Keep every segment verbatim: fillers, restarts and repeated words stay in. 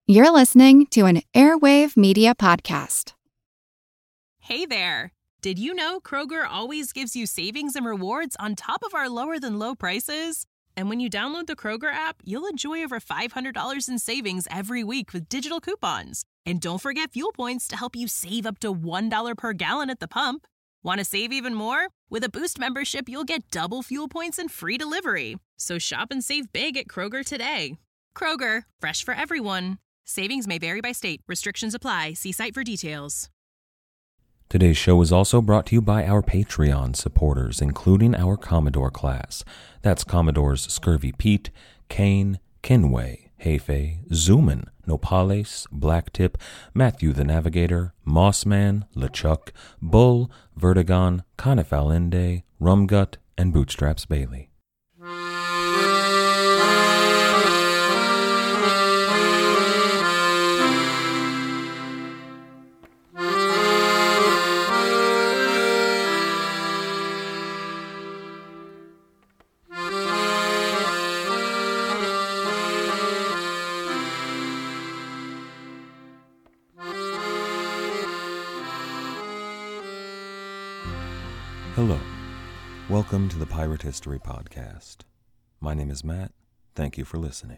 You're listening to an Airwave Media Podcast. Hey there! Did you know Kroger always gives you savings and rewards on top of our lower-than-low prices? And when you download the Kroger app, you'll enjoy over five hundred dollars in savings every week with digital coupons. And don't forget fuel points to help you save up to one dollar per gallon at the pump. Want to save even more? With a Boost membership, you'll get double fuel points and free delivery. So shop and save big at Kroger today. Kroger, fresh for everyone. Savings may vary by state. Restrictions apply. See site for details. Today's show is also brought to you by our Patreon supporters, including our Commodore class. That's Commodores Scurvy Pete, Kane, Kinway, Hefe, Zoomin, Nopales, Blacktip, Matthew the Navigator, Mossman, LeChuck, Bull, Vertigon, Conifalinde, Rumgut, and Bootstraps Bailey. Hello. Welcome to the Pirate History Podcast. My name is Matt. Thank you for listening.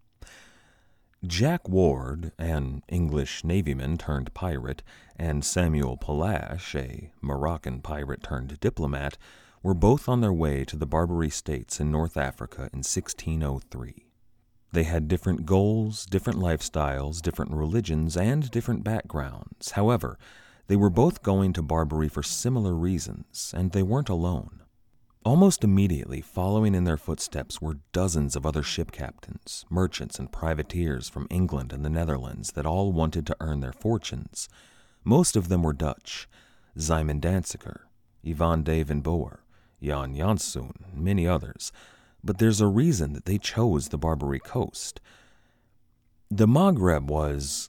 Jack Ward, an English navyman turned pirate, and Samuel Palash, a Moroccan pirate turned diplomat, were both on their way to the Barbary States in North Africa in sixteen oh three. They had different goals, different lifestyles, different religions, and different backgrounds. However, they were both going to Barbary for similar reasons, and they weren't alone. Almost immediately following in their footsteps were dozens of other ship captains, merchants, and privateers from England and the Netherlands that all wanted to earn their fortunes. Most of them were Dutch: Simon Danziger, Ivan de van Boer, Jan Janssen, and many others. But there's a reason that they chose the Barbary coast. The Maghreb was...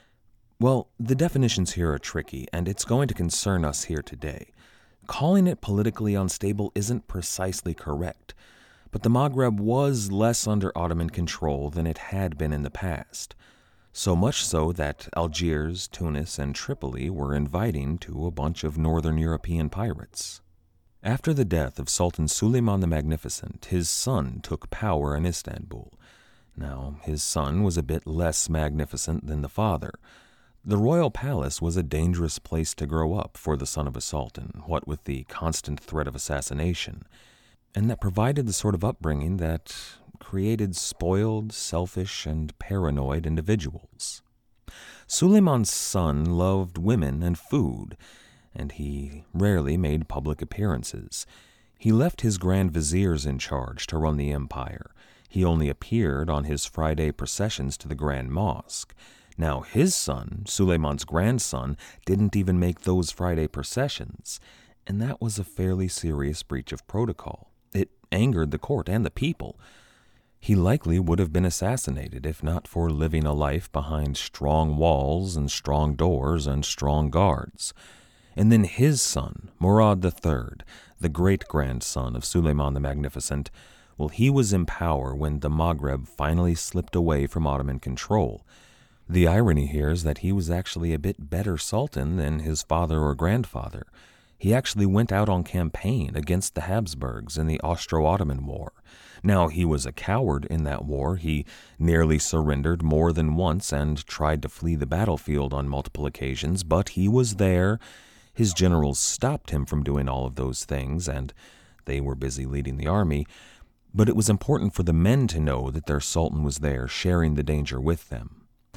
Well, the definitions here are tricky, and it's going to concern us here today. Calling it politically unstable isn't precisely correct, but the Maghreb was less under Ottoman control than it had been in the past. So much so that Algiers, Tunis, and Tripoli were inviting to a bunch of northern European pirates. After the death of Sultan Suleiman the Magnificent, his son took power in Istanbul. Now, his son was a bit less magnificent than the father. The royal palace was a dangerous place to grow up for the son of a sultan, what with the constant threat of assassination, and that provided the sort of upbringing that created spoiled, selfish, and paranoid individuals. Suleiman's son loved women and food, and he rarely made public appearances. He left his grand viziers in charge to run the empire. He only appeared on his Friday processions to the Grand Mosque. Now, his son, Suleiman's grandson, didn't even make those Friday processions, and that was a fairly serious breach of protocol. It angered the court and the people. He likely would have been assassinated if not for living a life behind strong walls and strong doors and strong guards. And then his son, Murad the Third, the great-grandson of Suleiman the Magnificent, well, he was in power when the Maghreb finally slipped away from Ottoman control. The irony here is that he was actually a bit better sultan than his father or grandfather. He actually went out on campaign against the Habsburgs in the Austro-Ottoman War. Now, he was a coward in that war. He nearly surrendered more than once and tried to flee the battlefield on multiple occasions, but he was there. His generals stopped him from doing all of those things, and they were busy leading the army. But it was important for the men to know that their sultan was there, sharing the danger with them.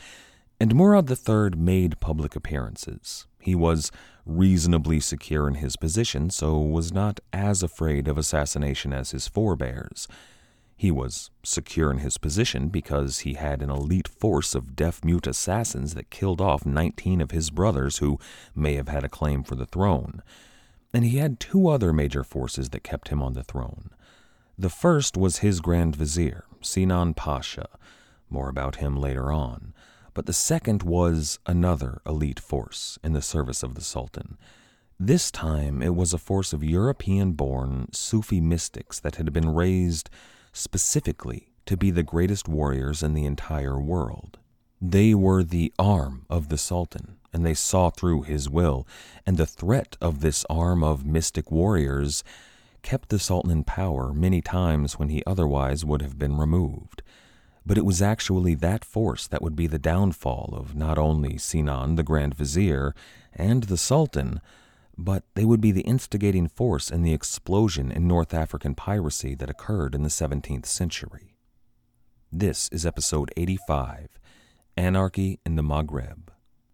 And Murad the Third made public appearances. He was reasonably secure in his position, so was not as afraid of assassination as his forebears. He was secure in his position because he had an elite force of deaf-mute assassins that killed off nineteen of his brothers who may have had a claim for the throne. And he had two other major forces that kept him on the throne. The first was his Grand Vizier, Sinan Pasha. More about him later on. But the second was another elite force in the service of the Sultan. This time it was a force of European-born Sufi mystics that had been raised specifically to be the greatest warriors in the entire world. They were the arm of the Sultan, and they saw through his will, and the threat of this arm of mystic warriors kept the Sultan in power many times when he otherwise would have been removed. But it was actually that force that would be the downfall of not only Sinan, the Grand Vizier, and the Sultan, but they would be the instigating force in the explosion in North African piracy that occurred in the seventeenth century. This is episode eighty-five, Anarchy in the Maghreb.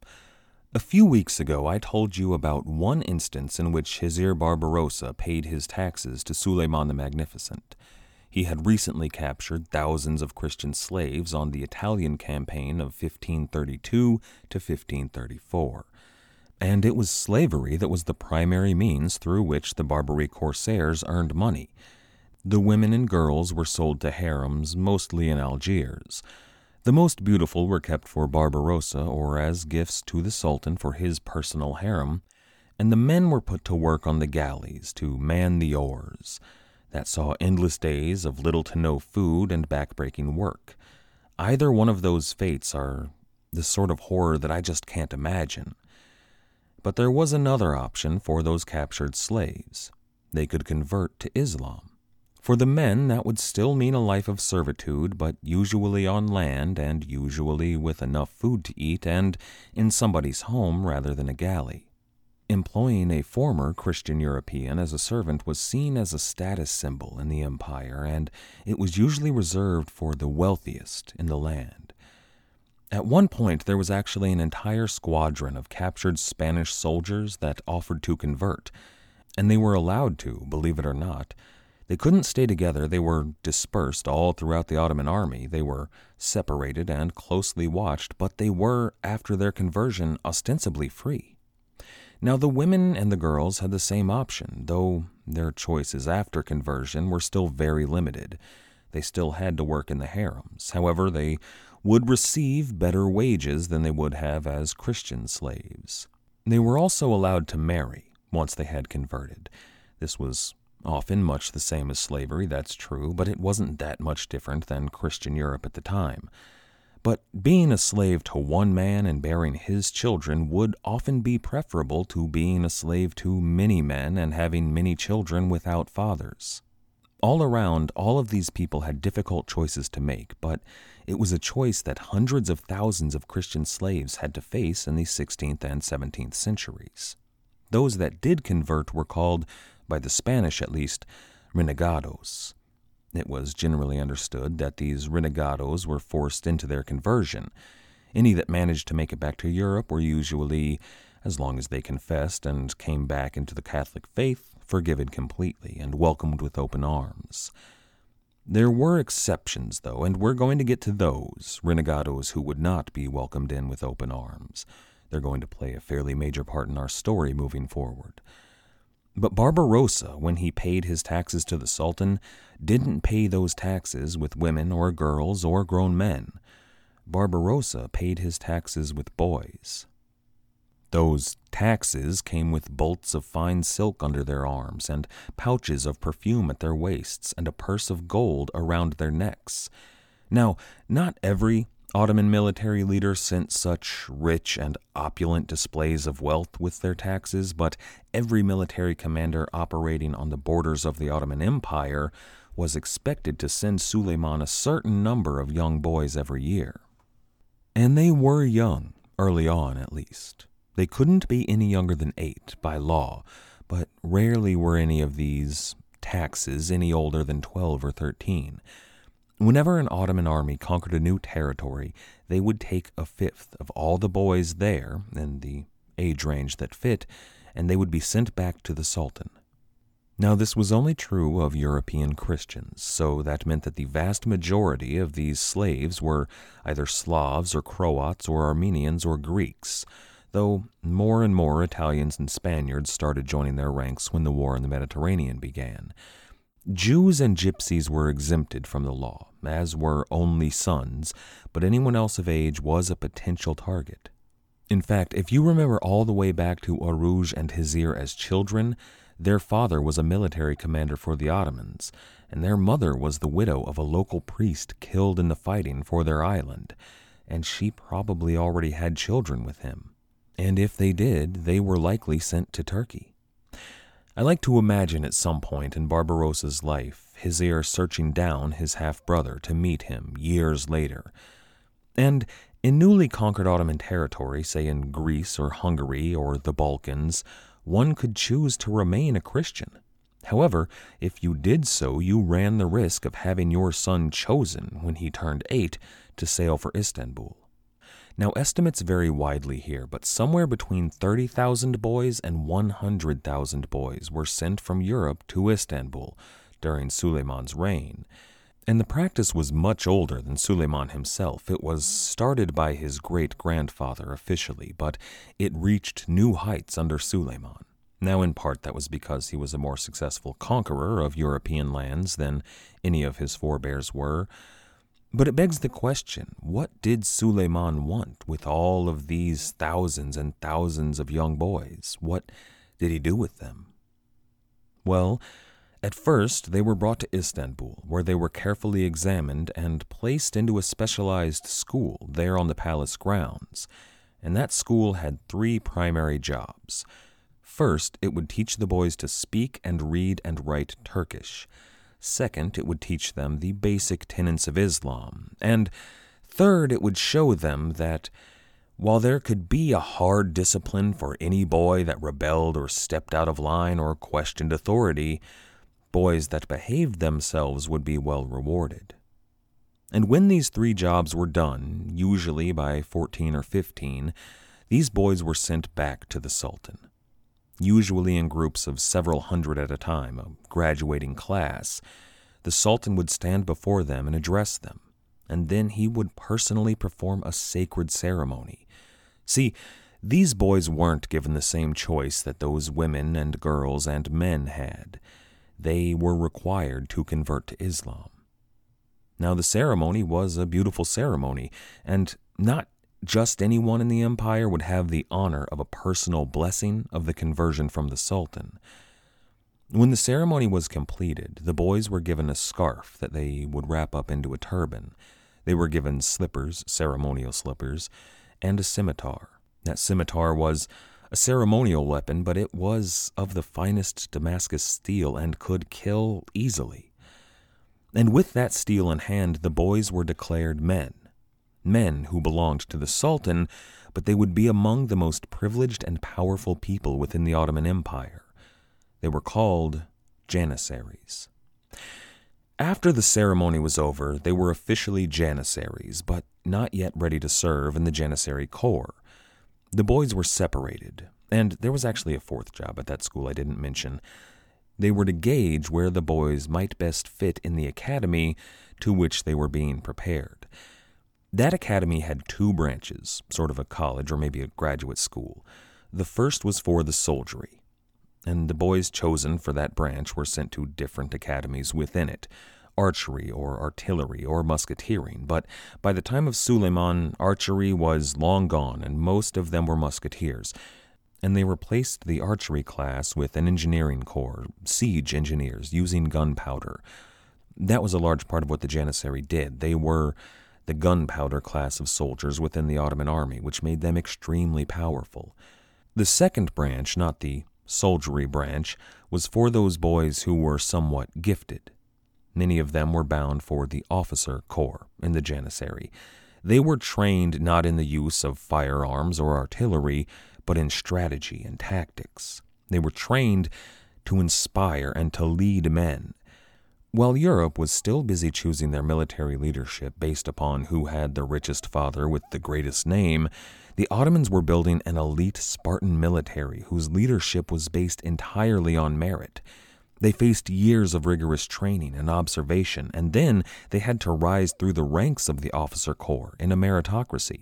A few weeks ago, I told you about one instance in which Hizir Barbarossa paid his taxes to Suleiman the Magnificent. He had recently captured thousands of Christian slaves on the Italian campaign of fifteen thirty-two to fifteen thirty-four, and it was slavery that was the primary means through which the Barbary corsairs earned money. The women and girls were sold to harems, mostly in Algiers. The most beautiful were kept for Barbarossa or as gifts to the Sultan for his personal harem, and the men were put to work on the galleys to man the oars. That saw endless days of little to no food and backbreaking work. Either one of those fates are the sort of horror that I just can't imagine. But there was another option for those captured slaves. They could convert to Islam. For the men, that would still mean a life of servitude, but usually on land and usually with enough food to eat and in somebody's home rather than a galley. Employing a former Christian European as a servant was seen as a status symbol in the empire, and it was usually reserved for the wealthiest in the land. At one point, there was actually an entire squadron of captured Spanish soldiers that offered to convert, and they were allowed to, believe it or not. They couldn't stay together. They were dispersed all throughout the Ottoman army. They were separated and closely watched, but they were, after their conversion, ostensibly free. Now, the women and the girls had the same option, though their choices after conversion were still very limited. They still had to work in the harems. However, they would receive better wages than they would have as Christian slaves. They were also allowed to marry once they had converted. This was often much the same as slavery, that's true, but it wasn't that much different than Christian Europe at the time. But being a slave to one man and bearing his children would often be preferable to being a slave to many men and having many children without fathers. All around, all of these people had difficult choices to make, but it was a choice that hundreds of thousands of Christian slaves had to face in the sixteenth and seventeenth centuries. Those that did convert were called, by the Spanish at least, renegados. It was generally understood that these renegados were forced into their conversion. Any that managed to make it back to Europe were usually, as long as they confessed and came back into the Catholic faith, forgiven completely and welcomed with open arms. There were exceptions, though, and we're going to get to those, renegados who would not be welcomed in with open arms. They're going to play a fairly major part in our story moving forward. But Barbarossa, when he paid his taxes to the Sultan, didn't pay those taxes with women or girls or grown men. Barbarossa paid his taxes with boys. Those taxes came with bolts of fine silk under their arms and pouches of perfume at their waists and a purse of gold around their necks. Now, not every Ottoman military leader sent such rich and opulent displays of wealth with their taxes, but every military commander operating on the borders of the Ottoman Empire was expected to send Suleiman a certain number of young boys every year. And they were young, early on at least. They couldn't be any younger than eight by law, but rarely were any of these taxes any older than twelve or thirteen. Whenever an Ottoman army conquered a new territory, they would take a fifth of all the boys there, in the age range that fit, and they would be sent back to the Sultan. Now, this was only true of European Christians, so that meant that the vast majority of these slaves were either Slavs or Croats or Armenians or Greeks, though more and more Italians and Spaniards started joining their ranks when the war in the Mediterranean began. Jews and gypsies were exempted from the law, as were only sons, but anyone else of age was a potential target. In fact, if you remember all the way back to Aruj and Hizir as children, their father was a military commander for the Ottomans, and their mother was the widow of a local priest killed in the fighting for their island. and she probably already had children with him. And if they did, they were likely sent to Turkey. I like to imagine at some point in Barbarossa's life, his heir searching down his half-brother to meet him years later. And in newly conquered Ottoman territory, say in Greece or Hungary or the Balkans, one could choose to remain a Christian. However, if you did so, you ran the risk of having your son chosen when he turned eight to sail for Istanbul. Now, estimates vary widely here, but somewhere between thirty thousand boys and one hundred thousand boys were sent from Europe to Istanbul during Suleiman's reign. And the practice was much older than Suleiman himself. It was started by his great-grandfather officially, but it reached new heights under Suleiman. Now, in part, that was because he was a more successful conqueror of European lands than any of his forebears were. But it begs the question, what did Suleiman want with all of these thousands and thousands of young boys? What did he do with them? Well, at first they were brought to Istanbul, where they were carefully examined and placed into a specialized school there on the palace grounds. And that school had three primary jobs. First, it would teach the boys to speak and read and write Turkish. Second, it would teach them the basic tenets of Islam. And third, it would show them that while there could be a hard discipline for any boy that rebelled or stepped out of line or questioned authority, boys that behaved themselves would be well rewarded. And when these three jobs were done, usually by fourteen or fifteen, these boys were sent back to the Sultan. Usually in groups of several hundred at a time, a graduating class, the Sultan would stand before them and address them, and then he would personally perform a sacred ceremony. See, these boys weren't given the same choice that those women and girls and men had. They were required to convert to Islam. Now, the ceremony was a beautiful ceremony, and not just anyone in the empire would have the honor of a personal blessing of the conversion from the Sultan. When the ceremony was completed, the boys were given a scarf that they would wrap up into a turban. They were given slippers, ceremonial slippers, and a scimitar. That scimitar was a ceremonial weapon, but it was of the finest Damascus steel and could kill easily. And with that steel in hand, the boys were declared men. Men who belonged to the Sultan, but they would be among the most privileged and powerful people within the Ottoman Empire. They were called Janissaries. After the ceremony was over, they were officially Janissaries, but not yet ready to serve in the Janissary Corps. The boys were separated, and there was actually a fourth job at that school I didn't mention. They were to gauge where the boys might best fit in the academy to which they were being prepared. That academy had two branches, sort of a college or maybe a graduate school. The first was for the soldiery, and the boys chosen for that branch were sent to different academies within it, archery or artillery or musketeering. But by the time of Suleiman, archery was long gone, and most of them were musketeers, and they replaced the archery class with an engineering corps, siege engineers using gunpowder. That was a large part of what the Janissary did. They were the gunpowder class of soldiers within the Ottoman army, which made them extremely powerful. The second branch, not the soldiery branch, was for those boys who were somewhat gifted. Many of them were bound for the officer corps in the Janissary. They were trained not in the use of firearms or artillery, but in strategy and tactics. They were trained to inspire and to lead men. While Europe was still busy choosing their military leadership based upon who had the richest father with the greatest name, the Ottomans were building an elite Spartan military whose leadership was based entirely on merit. They faced years of rigorous training and observation, and then they had to rise through the ranks of the officer corps in a meritocracy.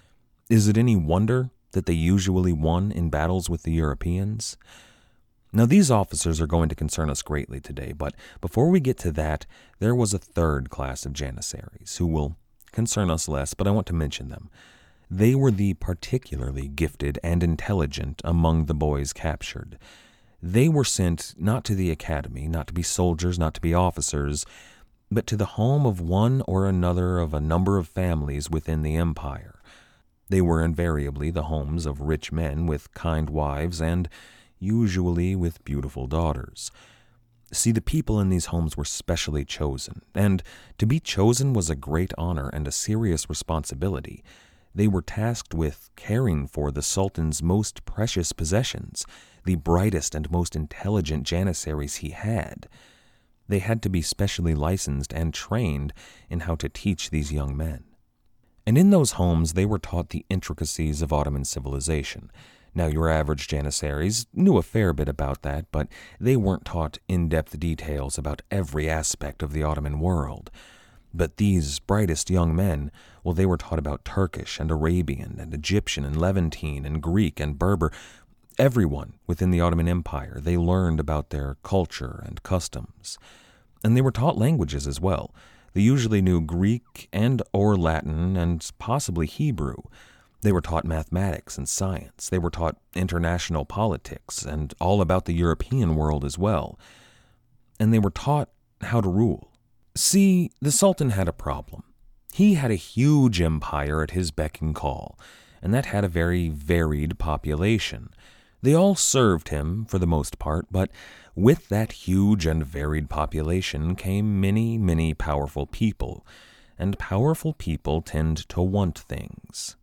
Is it any wonder that they usually won in battles with the Europeans? Now, these officers are going to concern us greatly today, but before we get to that, there was a third class of Janissaries who will concern us less, but I want to mention them. They were the particularly gifted and intelligent among the boys captured. They were sent not to the academy, not to be soldiers, not to be officers. but to the home of one or another of a number of families within the empire. They were invariably the homes of rich men with kind wives and usually with beautiful daughters. See, the people in these homes were specially chosen, and to be chosen was a great honor and a serious responsibility. They were tasked with caring for the Sultan's most precious possessions, the brightest and most intelligent janissaries he had. They had to be specially licensed and trained in how to teach these young men. And in those homes, they were taught the intricacies of Ottoman civilization. Now, your average janissaries knew a fair bit about that, but they weren't taught in-depth details about every aspect of the Ottoman world. But these brightest young men, well, they were taught about Turkish and Arabian and Egyptian and Levantine and Greek and Berber. Everyone within the Ottoman Empire, they learned about their culture and customs. And they were taught languages as well. They usually knew Greek and or Latin and possibly Hebrew. They were taught mathematics and science. They were taught international politics and all about the European world as well. And they were taught how to rule. See, the Sultan had a problem. He had a huge empire at his beck and call, and that had a very varied population. They all served him for the most part, but with that huge and varied population came many, many powerful people, and powerful people tend to want things.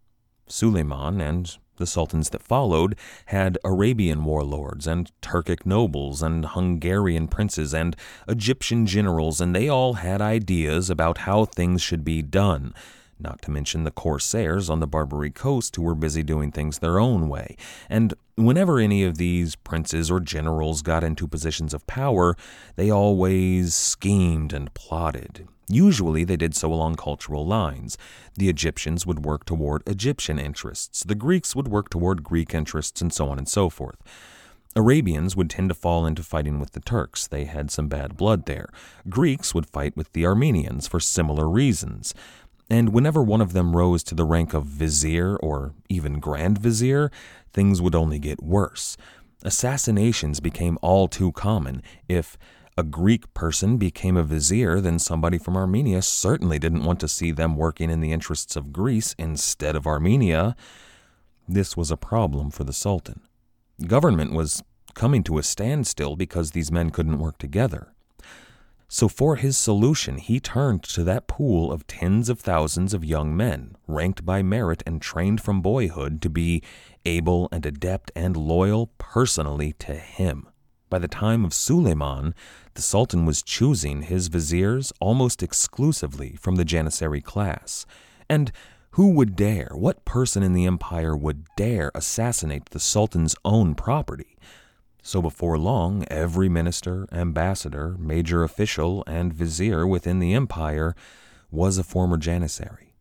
Suleiman and the sultans that followed had Arabian warlords and Turkic nobles and Hungarian princes and Egyptian generals, and they all had ideas about how things should be done, not to mention the corsairs on the Barbary coast who were busy doing things their own way. And whenever any of these princes or generals got into positions of power, they always schemed and plotted. Usually they did so along cultural lines. The Egyptians would work toward Egyptian interests, the Greeks would work toward Greek interests, and so on and so forth. Arabians would tend to fall into fighting with the Turks. They had some bad blood there. Greeks would fight with the Armenians for similar reasons. And whenever one of them rose to the rank of vizier or even grand vizier, things would only get worse. Assassinations became all too common. If a Greek person became a vizier, then somebody from Armenia certainly didn't want to see them working in the interests of Greece instead of Armenia. This was a problem for the Sultan. Government was coming to a standstill because these men couldn't work together. So for his solution, he turned to that pool of tens of thousands of young men, ranked by merit and trained from boyhood to be able and adept and loyal personally to him. By the time of Suleiman, the Sultan was choosing his viziers almost exclusively from the Janissary class. And who would dare, what person in the empire would dare assassinate the Sultan's own property? So before long, every minister, ambassador, major official, and vizier within the empire was a former Janissary.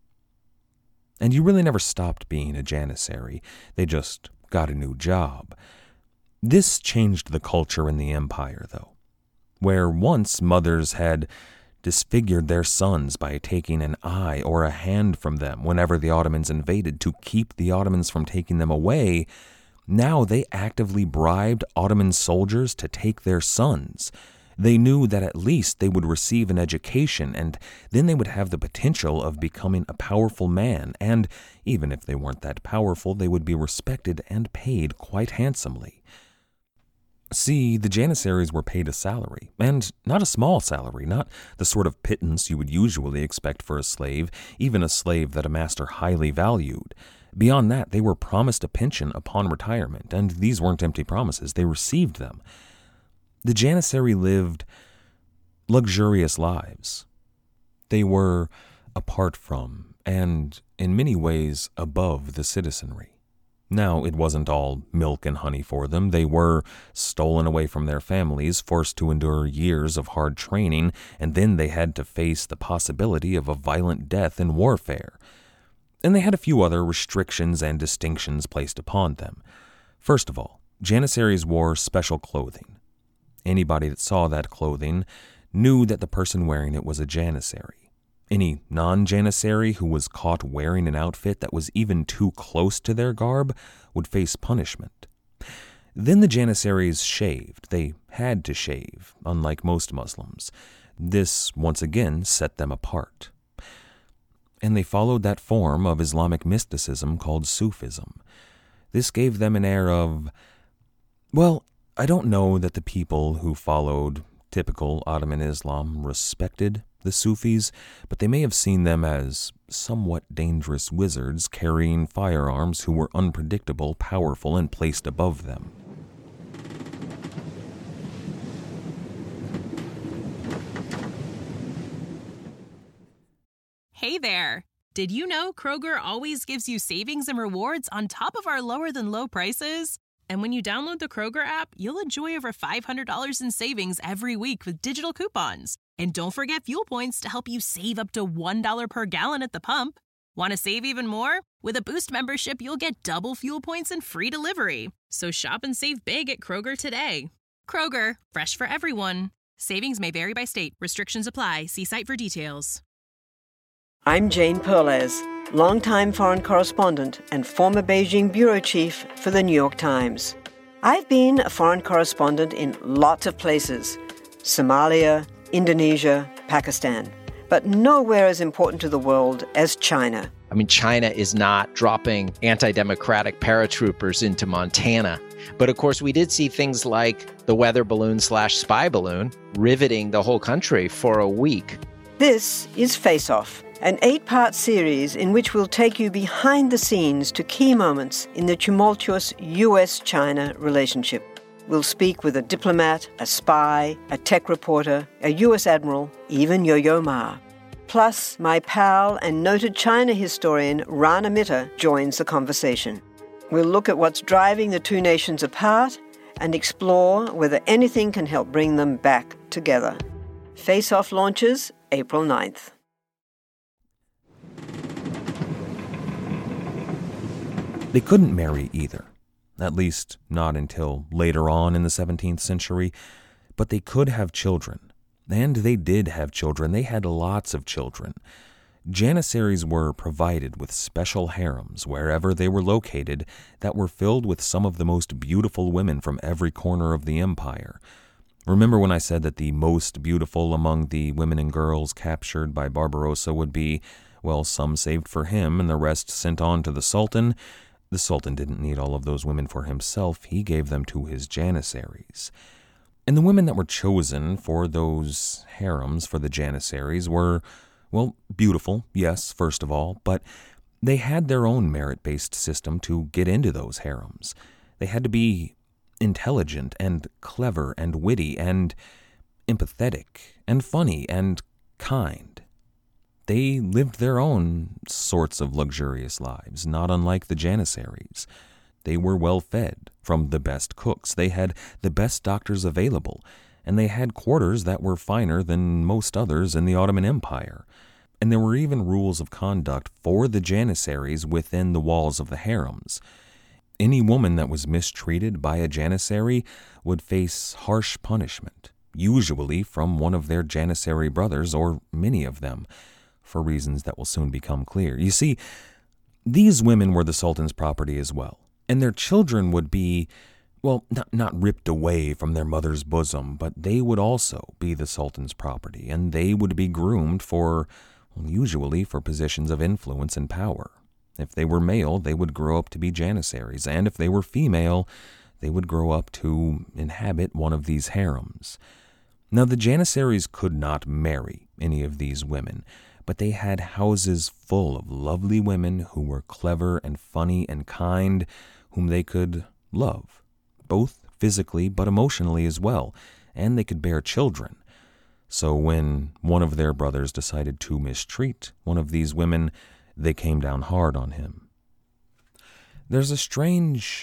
And you really never stopped being a Janissary. They just got a new job. This changed the culture in the empire, though. Where once mothers had disfigured their sons by taking an eye or a hand from them whenever the Ottomans invaded to keep the Ottomans from taking them away, now they actively bribed Ottoman soldiers to take their sons. They knew that at least they would receive an education, and then they would have the potential of becoming a powerful man, and even if they weren't that powerful, they would be respected and paid quite handsomely. See, the Janissaries were paid a salary, and not a small salary, not the sort of pittance you would usually expect for a slave, even a slave that a master highly valued. Beyond that, they were promised a pension upon retirement, and these weren't empty promises. They received them. The Janissary lived luxurious lives. They were apart from, and in many ways above, the citizenry. Now, it wasn't all milk and honey for them. They were stolen away from their families, forced to endure years of hard training, and then they had to face the possibility of a violent death in warfare. And they had a few other restrictions and distinctions placed upon them. First of all, Janissaries wore special clothing. Anybody that saw that clothing knew that the person wearing it was a Janissary. Any non-Janissary who was caught wearing an outfit that was even too close to their garb would face punishment. Then the Janissaries shaved. They had to shave, unlike most Muslims. This, once again, set them apart. And they followed that form of Islamic mysticism called Sufism. This gave them an air of, well, I don't know that the people who followed typical Ottoman Islam respected the Sufis, but they may have seen them as somewhat dangerous wizards carrying firearms who were unpredictable, powerful, and placed above them. Hey there! Did you know Kroger always gives you savings and rewards on top of our lower-than-low prices? And when you download the Kroger app, you'll enjoy over five hundred dollars in savings every week with digital coupons. And don't forget fuel points to help you save up to one dollar per gallon at the pump. Want to save even more? With a Boost membership, you'll get double fuel points and free delivery. So shop and save big at Kroger today. Kroger, fresh for everyone. Savings may vary by state. Restrictions apply. See site for details. I'm Jane Perlez, longtime foreign correspondent and former Beijing bureau chief for the New York Times. I've been a foreign correspondent in lots of places: Somalia, Indonesia, Pakistan, but nowhere as important to the world as China. I mean, China is not dropping anti-democratic paratroopers into Montana. But of course, we did see things like the weather balloon slash spy balloon riveting the whole country for a week. This is Face Off, an eight-part series in which we'll take you behind the scenes to key moments in the tumultuous U S China relationship. We'll speak with a diplomat, a spy, a tech reporter, a U S admiral, even Yo-Yo Ma. Plus, my pal and noted China historian Rana Mitter joins the conversation. We'll look at what's driving the two nations apart and explore whether anything can help bring them back together. Face Off launches April ninth. They couldn't marry either, at least not until later on in the seventeenth century, but they could have children. And they did have children. They had lots of children. Janissaries were provided with special harems wherever they were located that were filled with some of the most beautiful women from every corner of the empire. Remember when I said that the most beautiful among the women and girls captured by Barbarossa would be, well, some saved for him and the rest sent on to the Sultan? The Sultan didn't need all of those women for himself. He gave them to his Janissaries. And the women that were chosen for those harems for the Janissaries were, well, beautiful, yes, first of all, but they had their own merit-based system to get into those harems. They had to be intelligent and clever and witty and empathetic and funny and kind. They lived their own sorts of luxurious lives, not unlike the Janissaries. They were well fed from the best cooks. They had the best doctors available, and they had quarters that were finer than most others in the Ottoman Empire. And there were even rules of conduct for the Janissaries within the walls of the harems. Any woman that was mistreated by a Janissary would face harsh punishment, usually from one of their Janissary brothers or many of them, for reasons that will soon become clear. You see, these women were the Sultan's property as well, and their children would be, well, not, not ripped away from their mother's bosom, but they would also be the Sultan's property, and they would be groomed for, well, usually for positions of influence and power. If they were male, they would grow up to be Janissaries, and if they were female, they would grow up to inhabit one of these harems. Now, the Janissaries could not marry any of these women, but they had houses full of lovely women who were clever and funny and kind, whom they could love, both physically but emotionally as well, and they could bear children. So when one of their brothers decided to mistreat one of these women, they came down hard on him. There's a strange,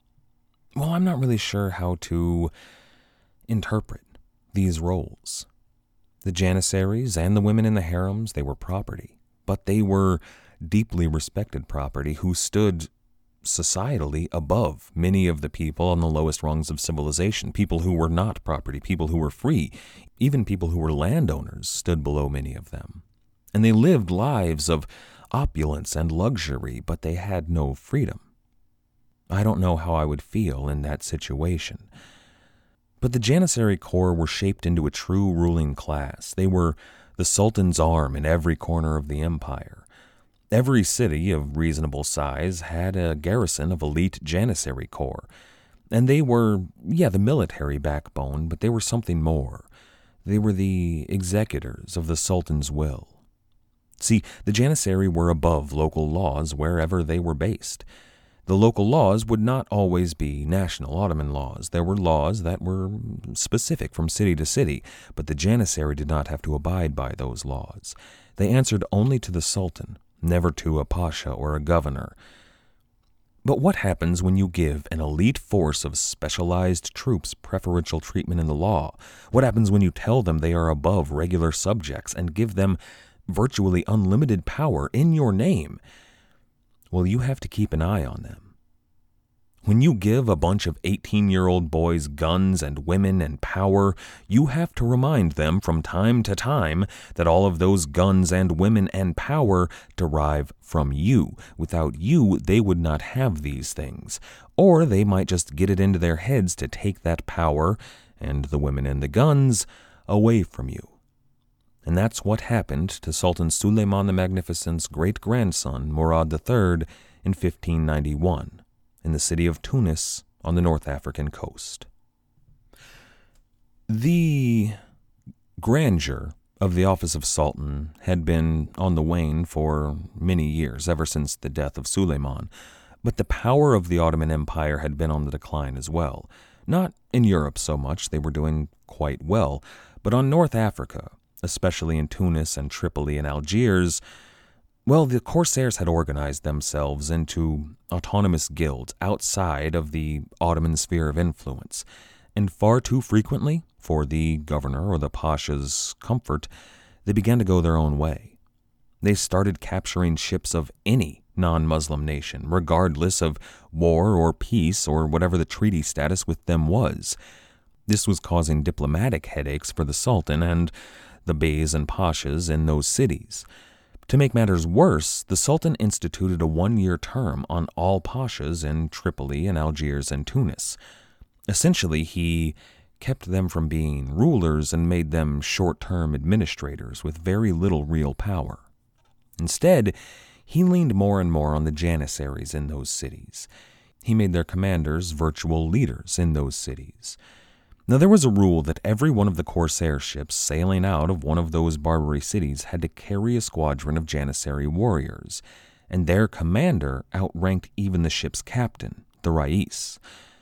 well, I'm not really sure how to interpret these roles. The Janissaries and the women in the harems, they were property, but they were deeply respected property who stood societally above many of the people on the lowest rungs of civilization, people who were not property, people who were free, even people who were landowners stood below many of them. And they lived lives of opulence and luxury, but they had no freedom. I don't know how I would feel in that situation. But the Janissary Corps were shaped into a true ruling class. They were the Sultan's arm in every corner of the empire. Every city of reasonable size had a garrison of elite Janissary Corps. And they were, yeah, the military backbone, but they were something more. They were the executors of the Sultan's will. See, the Janissary were above local laws wherever they were based. The local laws would not always be national Ottoman laws. There were laws that were specific from city to city, but the Janissary did not have to abide by those laws. They answered only to the Sultan, never to a pasha or a governor. But what happens when you give an elite force of specialized troops preferential treatment in the law? What happens when you tell them they are above regular subjects and give them virtually unlimited power in your name? Well, you have to keep an eye on them. When you give a bunch of eighteen-year-old boys guns and women and power, you have to remind them from time to time that all of those guns and women and power derive from you. Without you, they would not have these things. Or they might just get it into their heads to take that power and the women and the guns away from you. And that's what happened to Sultan Suleiman the Magnificent's great-grandson, Murad the Third, in fifteen ninety-one. In the city of Tunis on the North African coast. The grandeur of the office of Sultan had been on the wane for many years, ever since the death of Suleiman, but the power of the Ottoman Empire had been on the decline as well. Not in Europe so much, they were doing quite well, but on North Africa, especially in Tunis and Tripoli and Algiers, well, the Corsairs had organized themselves into autonomous guilds outside of the Ottoman sphere of influence, and far too frequently, for the governor or the pasha's comfort, they began to go their own way. They started capturing ships of any non-Muslim nation, regardless of war or peace or whatever the treaty status with them was. This was causing diplomatic headaches for the Sultan and the beys and pashas in those cities. To make matters worse, the Sultan instituted a one-year term on all pashas in Tripoli and Algiers and Tunis. Essentially, he kept them from being rulers and made them short-term administrators with very little real power. Instead, he leaned more and more on the Janissaries in those cities. He made their commanders virtual leaders in those cities. Now, there was a rule that every one of the Corsair ships sailing out of one of those Barbary cities had to carry a squadron of Janissary warriors, and their commander outranked even the ship's captain, the Rais.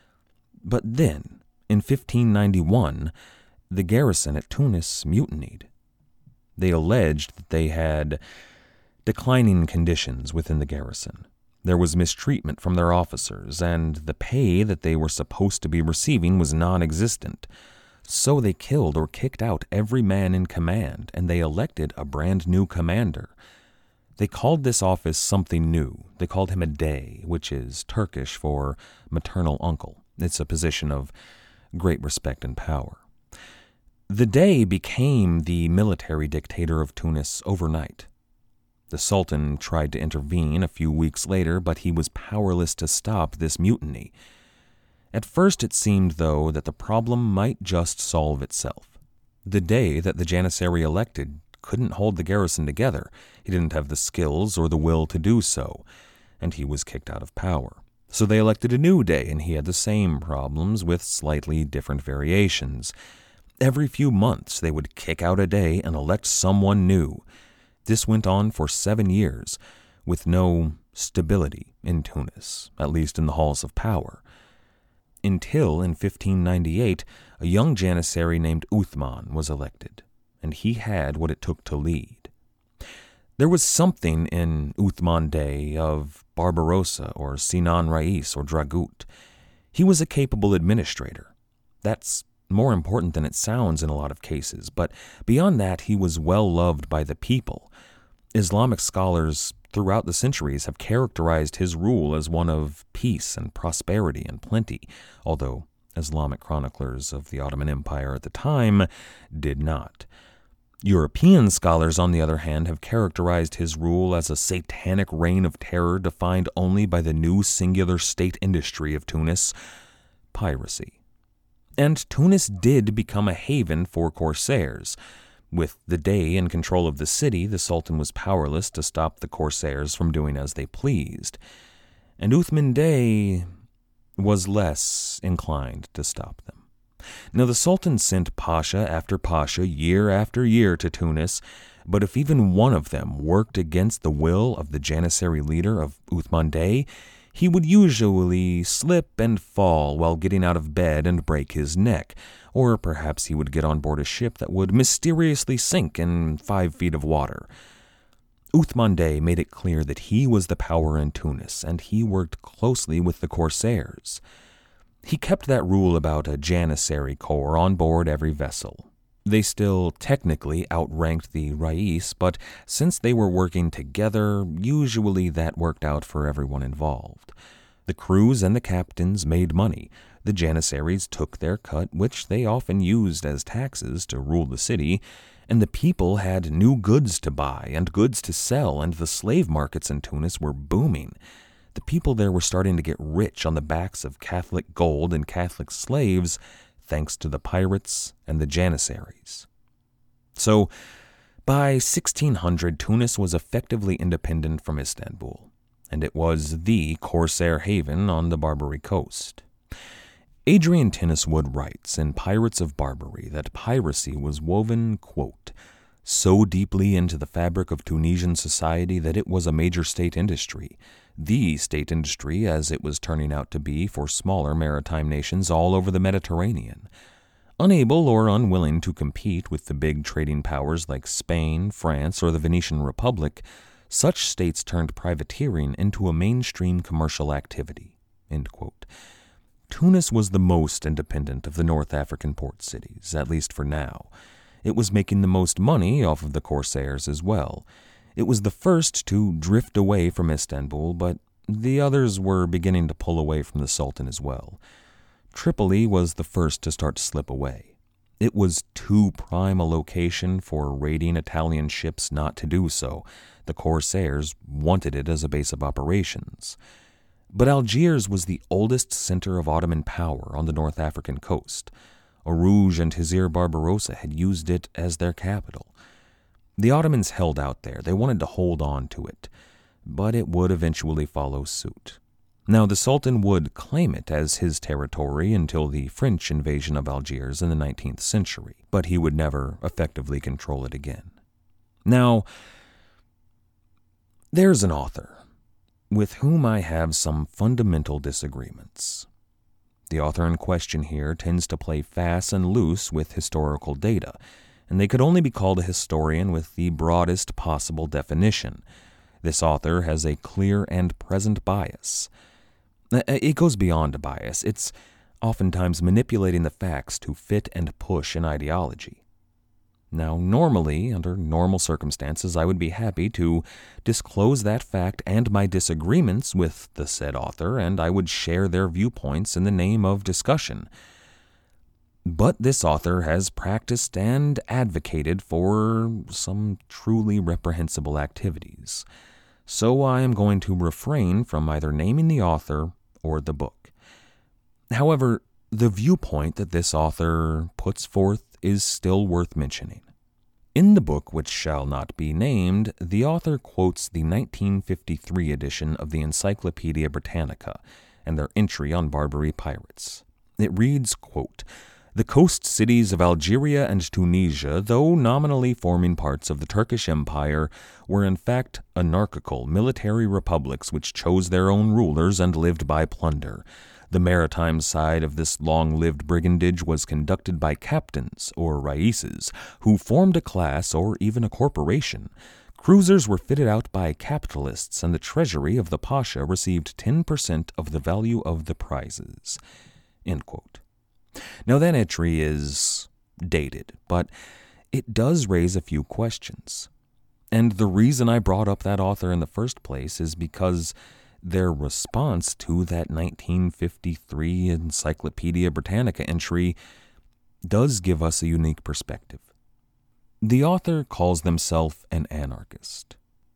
But then, in fifteen ninety-one, the garrison at Tunis mutinied. They alleged that they had declining conditions within the garrison. There was mistreatment from their officers, and the pay that they were supposed to be receiving was non-existent. So they killed or kicked out every man in command, and they elected a brand new commander. They called this office something new. They called him a Dey, which is Turkish for maternal uncle. It's a position of great respect and power. The Dey became the military dictator of Tunis overnight. The Sultan tried to intervene a few weeks later, but he was powerless to stop this mutiny. At first it seemed, though, that the problem might just solve itself. The Dey that the Janissary elected couldn't hold the garrison together. He didn't have the skills or the will to do so, and he was kicked out of power. So they elected a new Dey, and he had the same problems with slightly different variations. Every few months they would kick out a Dey and elect someone new. This went on for seven years, with no stability in Tunis, at least in the halls of power. Until, in fifteen ninety-eight, a young Janissary named Uthman was elected, and he had what it took to lead. There was something in Uthman Dey of Barbarossa or Sinan Rais or Dragut. He was a capable administrator. That's more important than it sounds in a lot of cases, but beyond that, he was well loved by the people. Islamic scholars throughout the centuries have characterized his rule as one of peace and prosperity and plenty, although Islamic chroniclers of the Ottoman Empire at the time did not. European scholars, on the other hand, have characterized his rule as a satanic reign of terror defined only by the new singular state industry of Tunis, piracy. And Tunis did become a haven for corsairs. With the Dey in control of the city, the Sultan was powerless to stop the corsairs from doing as they pleased. And Uthman Dey was less inclined to stop them. Now, the Sultan sent Pasha after Pasha year after year to Tunis, but if even one of them worked against the will of the Janissary leader of Uthman Dey, he would usually slip and fall while getting out of bed and break his neck, or perhaps he would get on board a ship that would mysteriously sink in five feet of water. Uthman Dey made it clear that he was the power in Tunis, and he worked closely with the corsairs. He kept that rule about a Janissary corps on board every vessel. They still technically outranked the Rais, but since they were working together, usually that worked out for everyone involved. The crews and the captains made money. The Janissaries took their cut, which they often used as taxes to rule the city, and the people had new goods to buy and goods to sell, and the slave markets in Tunis were booming. The people there were starting to get rich on the backs of Catholic gold and Catholic slaves, thanks to the pirates and the Janissaries. So, by sixteen hundred, Tunis was effectively independent from Istanbul, and it was the corsair haven on the Barbary coast. Adrian Tenniswood writes in Pirates of Barbary that piracy was woven, quote, so deeply into the fabric of Tunisian society that it was a major state industry, the state industry as it was turning out to be for smaller maritime nations all over the Mediterranean. Unable or unwilling to compete with the big trading powers like Spain, France, or the Venetian Republic, such states turned privateering into a mainstream commercial activity, end quote. Tunis was the most independent of the North African port cities, at least for now. It was making the most money off of the corsairs as well. It was the first to drift away from Istanbul, but the others were beginning to pull away from the Sultan as well. Tripoli was the first to start to slip away. It was too prime a location for raiding Italian ships not to do so. The corsairs wanted it as a base of operations. But Algiers was the oldest center of Ottoman power on the North African coast. Orouge and Hizir Barbarossa had used it as their capital. The Ottomans held out there. They wanted to hold on to it, but it would eventually follow suit. Now, the Sultan would claim it as his territory until the French invasion of Algiers in the nineteenth century, but he would never effectively control it again. Now, there's an author with whom I have some fundamental disagreements. The author in question here tends to play fast and loose with historical data, and they could only be called a historian with the broadest possible definition. This author has a clear and present bias. It goes beyond a bias. It's oftentimes manipulating the facts to fit and push an ideology. Now, normally, under normal circumstances, I would be happy to disclose that fact and my disagreements with the said author, and I would share their viewpoints in the name of discussion. But this author has practiced and advocated for some truly reprehensible activities, so I am going to refrain from either naming the author or the book. However, the viewpoint that this author puts forth is still worth mentioning. In the book, which shall not be named, the author quotes the nineteen fifty-three edition of the Encyclopedia Britannica and their entry on Barbary pirates. It reads, quote, "The coast cities of Algeria and Tunisia, though nominally forming parts of the Turkish Empire, were in fact anarchical military republics which chose their own rulers and lived by plunder. The maritime side of this long-lived brigandage was conducted by captains, or raises, who formed a class or even a corporation. Cruisers were fitted out by capitalists, and the treasury of the Pasha received ten percent of the value of the prizes." End quote. Now, that entry is dated, but it does raise a few questions. And the reason I brought up that author in the first place is because their response to that nineteen fifty-three Encyclopedia Britannica entry does give us a unique perspective. The author calls themselves an anarchist.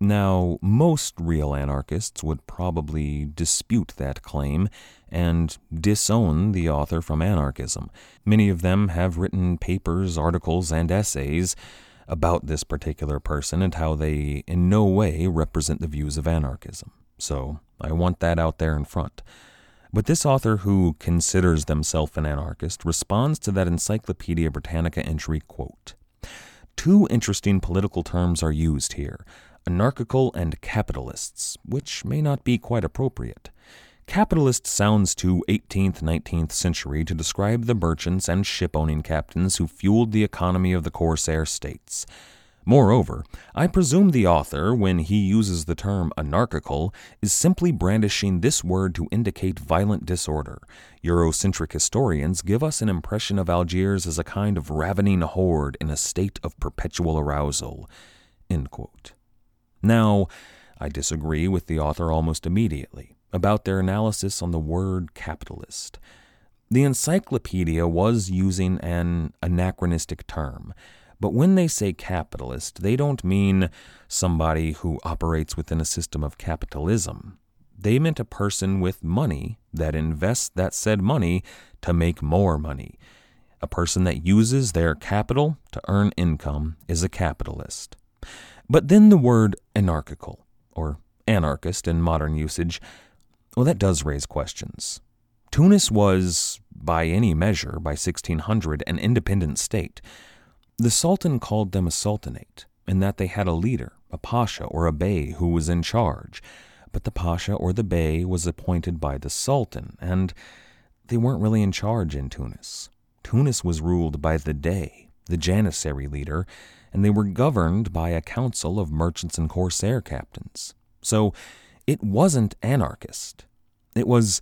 Now, most real anarchists would probably dispute that claim and disown the author from anarchism. Many of them have written papers, articles, and essays about this particular person and how they in no way represent the views of anarchism. So I want that out there in front. But this author, who considers themselves an anarchist, responds to that Encyclopedia Britannica entry, quote, "Two interesting political terms are used here, anarchical and capitalists, which may not be quite appropriate. Capitalist sounds too eighteenth, nineteenth century to describe the merchants and ship-owning captains who fueled the economy of the Corsair states. Moreover, I presume the author, when he uses the term anarchical, is simply brandishing this word to indicate violent disorder. Eurocentric historians give us an impression of Algiers as a kind of ravening horde in a state of perpetual arousal." End quote. Now, I disagree with the author almost immediately about their analysis on the word capitalist. The encyclopedia was using an anachronistic term, but when they say capitalist, they don't mean somebody who operates within a system of capitalism. They meant a person with money that invests that said money to make more money. A person that uses their capital to earn income is a capitalist. But then the word anarchical, or anarchist in modern usage, well, that does raise questions. Tunis was, by any measure, by sixteen hundred, an independent state. The Sultan called them a sultanate, in that they had a leader, a pasha or a bey, who was in charge. But the pasha or the bey was appointed by the Sultan, and they weren't really in charge in Tunis. Tunis was ruled by the dey, the janissary leader, and they were governed by a council of merchants and corsair captains. So it wasn't anarchist. It was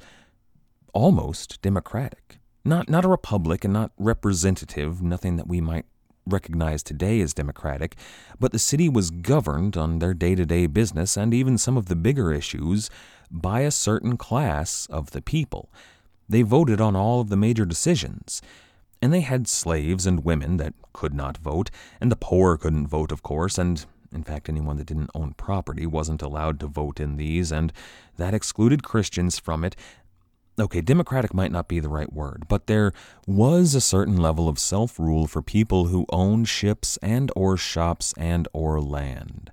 almost democratic. Not, not a republic and not representative, nothing that we might recognize today as democratic, but the city was governed on their day-to-day business and even some of the bigger issues by a certain class of the people. They voted on all of the major decisions. And they had slaves and women that could not vote, and the poor couldn't vote, of course, and in fact anyone that didn't own property wasn't allowed to vote in these, and that excluded Christians from it. Okay, democratic might not be the right word, but there was a certain level of self-rule for people who owned ships and or shops and or land.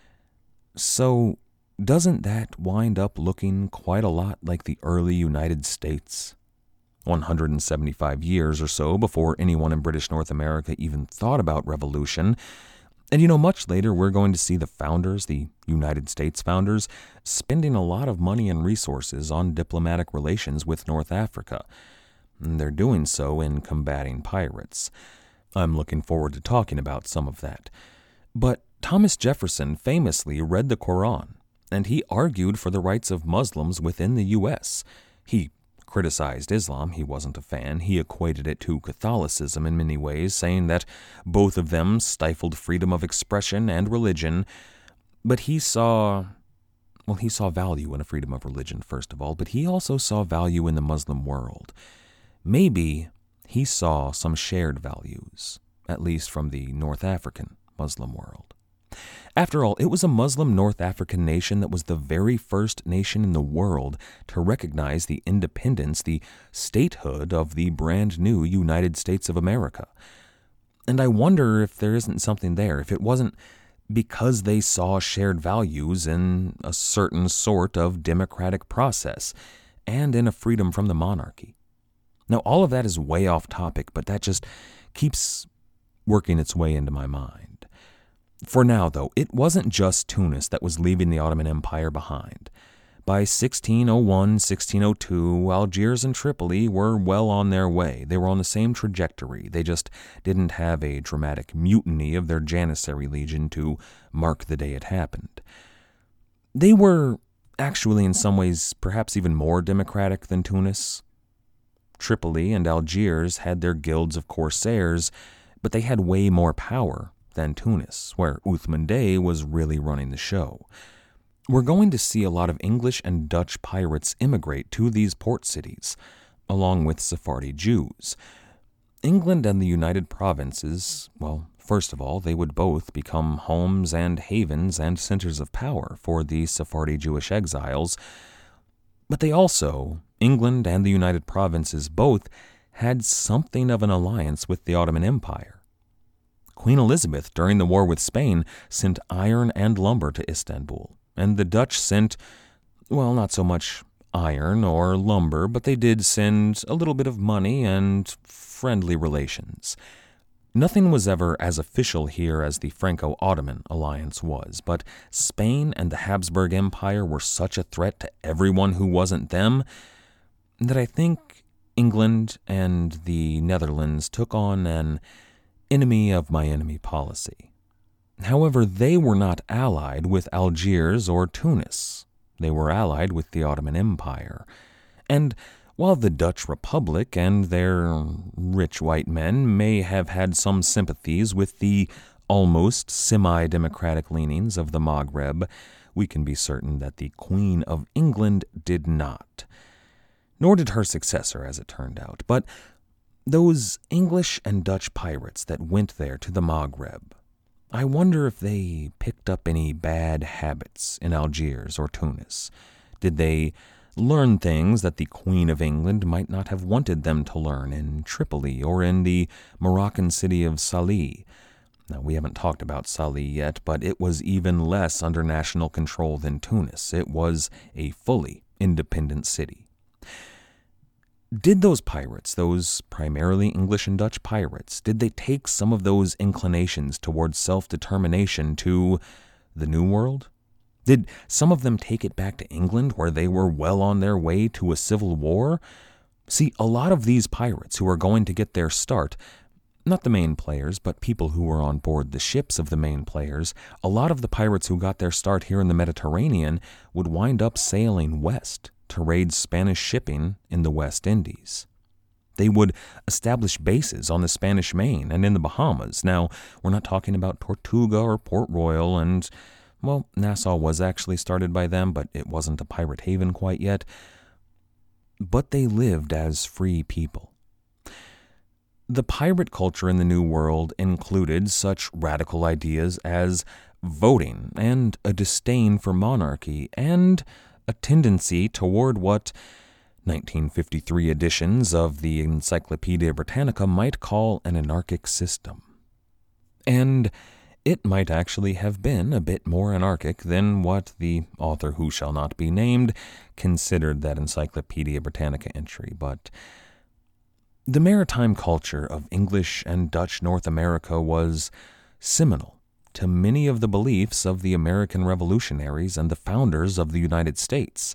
So doesn't that wind up looking quite a lot like the early United States? one hundred seventy-five years or so before anyone in British North America even thought about revolution. And you know, much later we're going to see the founders, the United States founders, spending a lot of money and resources on diplomatic relations with North Africa. And they're doing so in combating pirates. I'm looking forward to talking about some of that. But Thomas Jefferson famously read the Quran, and he argued for the rights of Muslims within the U S. He criticized Islam. He wasn't a fan. He equated it to Catholicism in many ways, saying that both of them stifled freedom of expression and religion. But he saw, well, he saw value in a freedom of religion, first of all, but he also saw value in the Muslim world. Maybe he saw some shared values, at least from the North African Muslim world. After all, it was a Muslim North African nation that was the very first nation in the world to recognize the independence, the statehood of the brand new United States of America. And I wonder if there isn't something there, if it wasn't because they saw shared values in a certain sort of democratic process and in a freedom from the monarchy. Now, all of that is way off topic, but that just keeps working its way into my mind. For now, though, it wasn't just Tunis that was leaving the Ottoman Empire behind. By sixteen oh one, sixteen oh two, Algiers and Tripoli were well on their way. They were on the same trajectory. They just didn't have a dramatic mutiny of their Janissary Legion to mark the day it happened. They were actually in some ways perhaps even more democratic than Tunis. Tripoli and Algiers had their guilds of corsairs, but they had way more power than Tunis, where Uthman Bey was really running the show. We're going to see a lot of English and Dutch pirates immigrate to these port cities, along with Sephardi Jews. England and the United Provinces, well, First of all, they would both become homes and havens and centers of power for the Sephardi Jewish exiles, but they also, England and the United Provinces both, had something of an alliance with the Ottoman Empire. Queen Elizabeth, during the war with Spain, sent iron and lumber to Istanbul, and the Dutch sent, well, not so much iron or lumber, but they did send a little bit of money and friendly relations. Nothing was ever as official here as the Franco-Ottoman alliance was, but Spain and the Habsburg Empire were such a threat to everyone who wasn't them that I think England and the Netherlands took on an enemy of my enemy policy. However, they were not allied with Algiers or Tunis. They were allied with the Ottoman Empire. And while the Dutch Republic and their rich white men may have had some sympathies with the almost semi-democratic leanings of the Maghreb, we can be certain that the Queen of England did not. Nor did her successor, as it turned out. But those English and Dutch pirates that went there to the Maghreb, I wonder if they picked up any bad habits in Algiers or Tunis. Did they learn things that the Queen of England might not have wanted them to learn in Tripoli or in the Moroccan city of Salih? Now, we haven't talked about Salih yet, but it was even less under national control than Tunis. It was a fully independent city. Did those pirates, those primarily English and Dutch pirates, did they take some of those inclinations towards self-determination to the New World? Did some of them take it back to England, where they were well on their way to a civil war? See, a lot of these pirates who are going to get their start, not the main players, but people who were on board the ships of the main players, a lot of the pirates who got their start here in the Mediterranean would wind up sailing west to raid Spanish shipping in the West Indies. They would establish bases on the Spanish Main and in the Bahamas. Now, we're not talking about Tortuga or Port Royal, and, well, Nassau was actually started by them, but it wasn't a pirate haven quite yet. But they lived as free people. The pirate culture in the New World included such radical ideas as voting and a disdain for monarchy and a tendency toward what nineteen fifty-three editions of the Encyclopedia Britannica might call an anarchic system. And it might actually have been a bit more anarchic than what the author who shall not be named considered that Encyclopedia Britannica entry, but the maritime culture of English and Dutch North America was seminal to many of the beliefs of the American revolutionaries and the founders of the United States.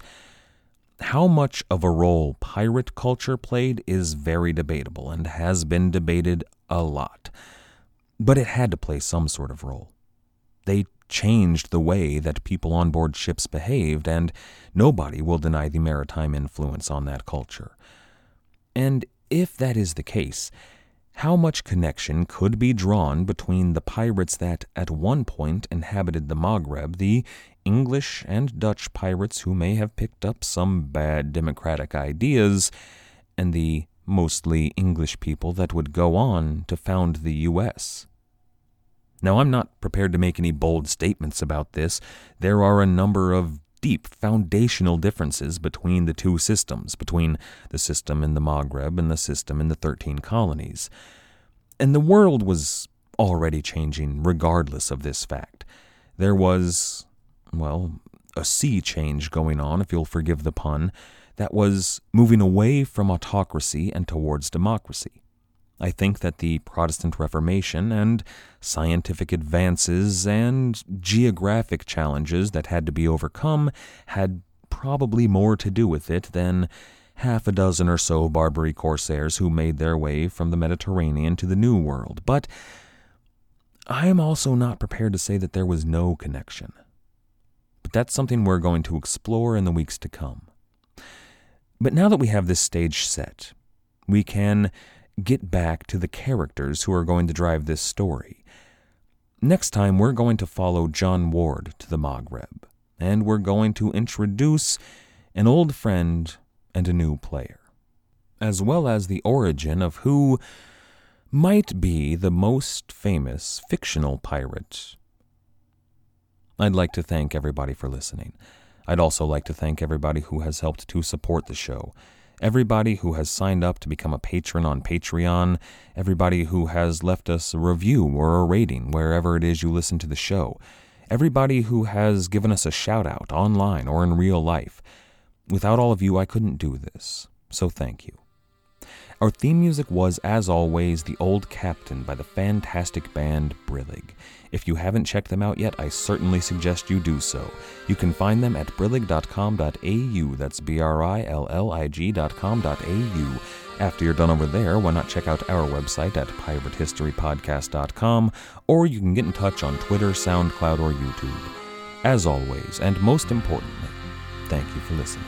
How much of a role pirate culture played is very debatable and has been debated a lot. But it had to play some sort of role. They changed the way that people on board ships behaved, and nobody will deny the maritime influence on that culture. And if that is the case, how much connection could be drawn between the pirates that at one point inhabited the Maghreb, the English and Dutch pirates who may have picked up some bad democratic ideas, and the mostly English people that would go on to found the U S? Now, I'm not prepared to make any bold statements about this. There are a number of deep foundational differences between the two systems, between the system in the Maghreb and the system in the thirteen colonies. And the world was already changing regardless of this fact. There was, well, a sea change going on, if you'll forgive the pun, that was moving away from autocracy and towards democracy. I think that the Protestant Reformation and scientific advances and geographic challenges that had to be overcome had probably more to do with it than half a dozen or so Barbary corsairs who made their way from the Mediterranean to the New World. But I am also not prepared to say that there was no connection. But that's something we're going to explore in the weeks to come. But now that we have this stage set, we can get back to the characters who are going to drive this story. Next time, we're going to follow John Ward to the Maghreb, and we're going to introduce an old friend and a new player, as well as the origin of who might be the most famous fictional pirate. I'd like to thank everybody for listening. I'd also like to thank everybody who has helped to support the show. Everybody who has signed up to become a patron on Patreon, everybody who has left us a review or a rating wherever it is you listen to the show, everybody who has given us a shout-out online or in real life. Without all of you, I couldn't do this, so thank you. Our theme music was, as always, The Old Captain by the fantastic band Brillig. If you haven't checked them out yet, I certainly suggest you do so. You can find them at brillig dot com dot a u. That's B R I L L I G dot com dot a u. After you're done over there, why not check out our website at pirate history podcast dot com, or you can get in touch on Twitter, SoundCloud, or YouTube. As always, and most importantly, thank you for listening.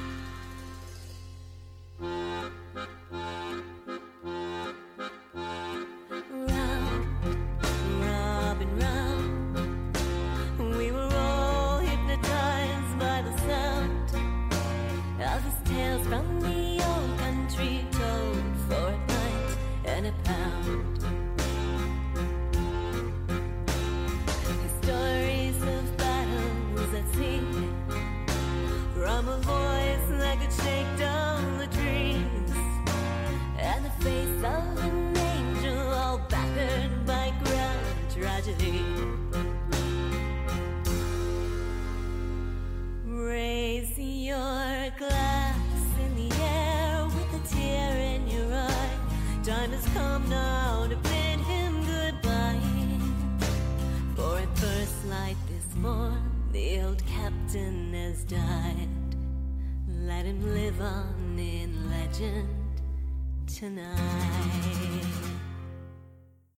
Raise your glass in the air with a tear in your eye. Time has come now to bid him goodbye. For at first light this morn, the old captain has died. Let him live on in legend tonight.